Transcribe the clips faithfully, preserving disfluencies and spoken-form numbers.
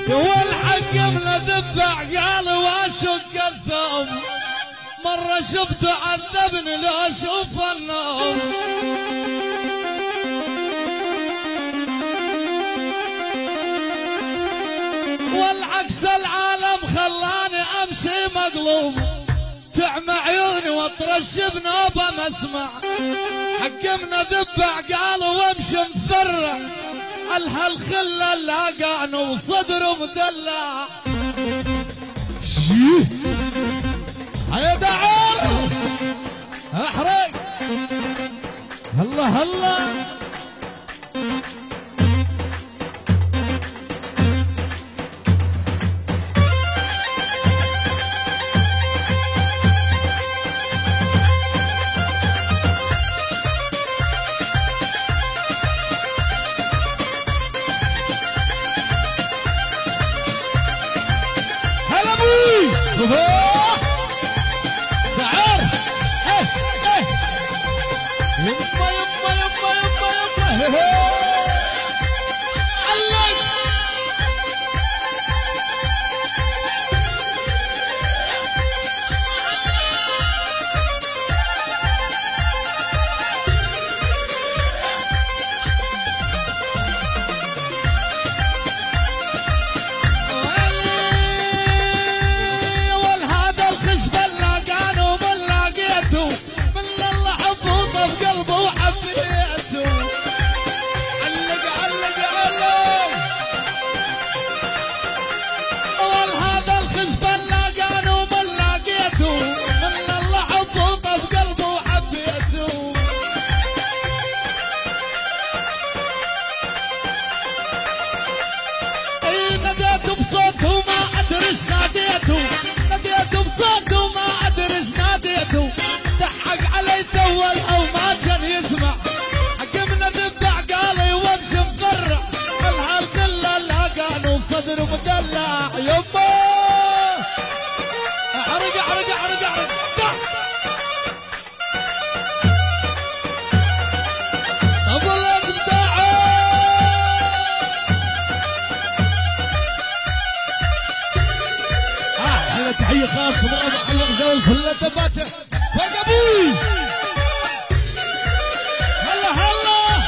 والحق من ذبح قال واشق الثوب مرة شفته عذبني لو اشوف النوم والعكس العالم خلاني امشي مقلوب تعمى عيوني واطرش بنوبه مسمع حكمنا ذبح قالوا وامشي مفرع الهالخله لاقعني وصدره مدلع هيا دعر احرق هلا هلا دعر ايه ايه يما يما يما يما يما علق ناديته بصوته ما ادري ايش ناديته ناديته بصوته ما ادري ايش ناديته ضحك علي سول او ما كان يسمع حكمنا ذبح قالي وامشي مفرع الهالخله لاقاني وصدره مدلع يما احرق احرق احرق احرق تحية خاصة من أبو حلوة زول كلها دباتة فوق أبوي هلا هلا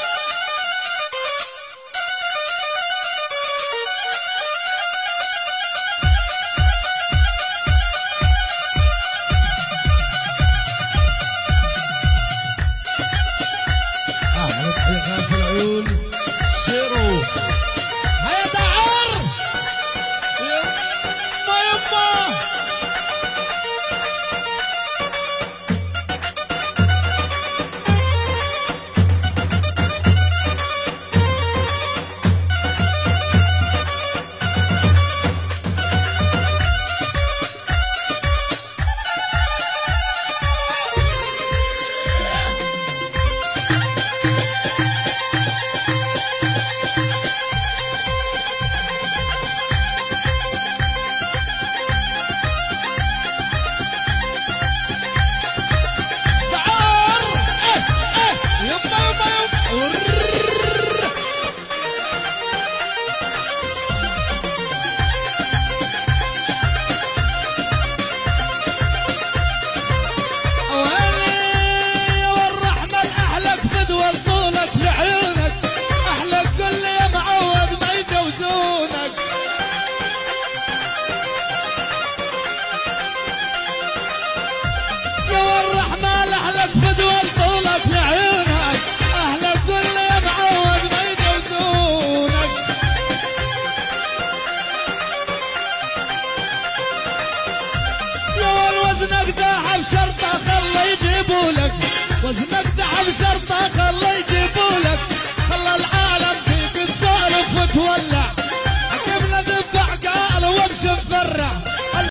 آه تحية خاصة العيون شيرو هيا دعر يما يما وزنك ذهب شرطة خلى يجيبوا لك وزنك ذهب شرطة